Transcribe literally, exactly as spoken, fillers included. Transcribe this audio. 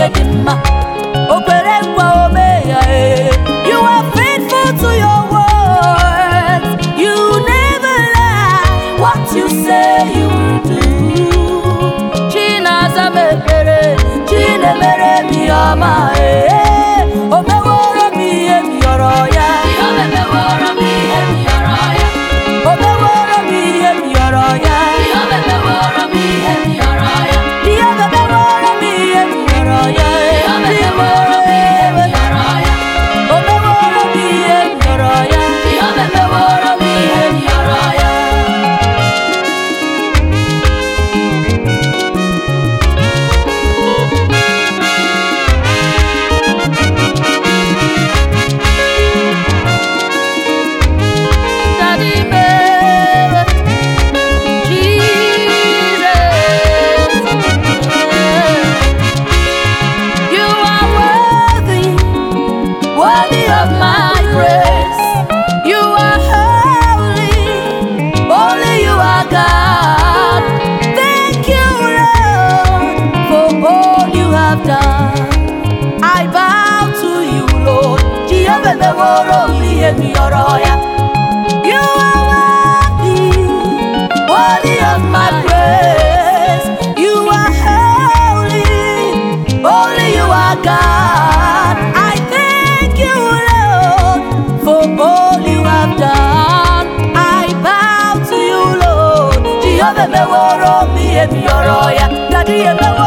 edima. Okwere kwa omeya eh. You are faithful to your words. You never lie. What you say you will do. China zamepere, Chine mere mi ama eh. Omeworo mi emi oroya. Omeworo mi emi oroya. Omeworo mi emi oroya. Omeworo mi emi oroya. Omeworo mi emi oroya. Omeworo mi emi oroya. Omeworo mi emi oroya. Omeworo mi emi oroya. I bow to you, Lord. You are worthy, worthy of my praise. You are holy, only you are God. I thank you, Lord, for all you have done. I bow to you, Lord. Daddy,